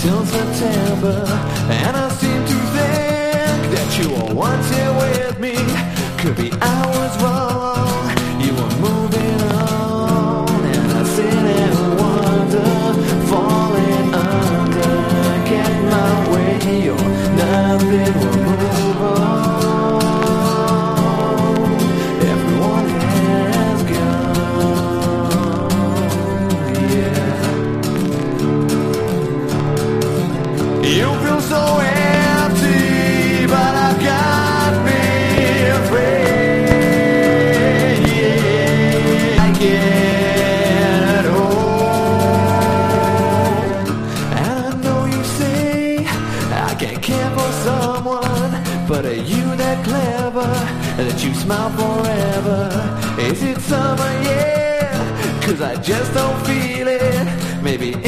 till September, and I seem to think that you were once here with me. Could be I was wrong, you were moving on, and I sit and wonder, falling under, get my way or nothing will move on. Everyone has gone, yeah. You feel so empty, but I got me afraid. Yeah, I get home, and I know you say I can't care for someone, but are you that clever that you smile forever? Is it summer? Yeah, 'cause I just don't feel it. Maybe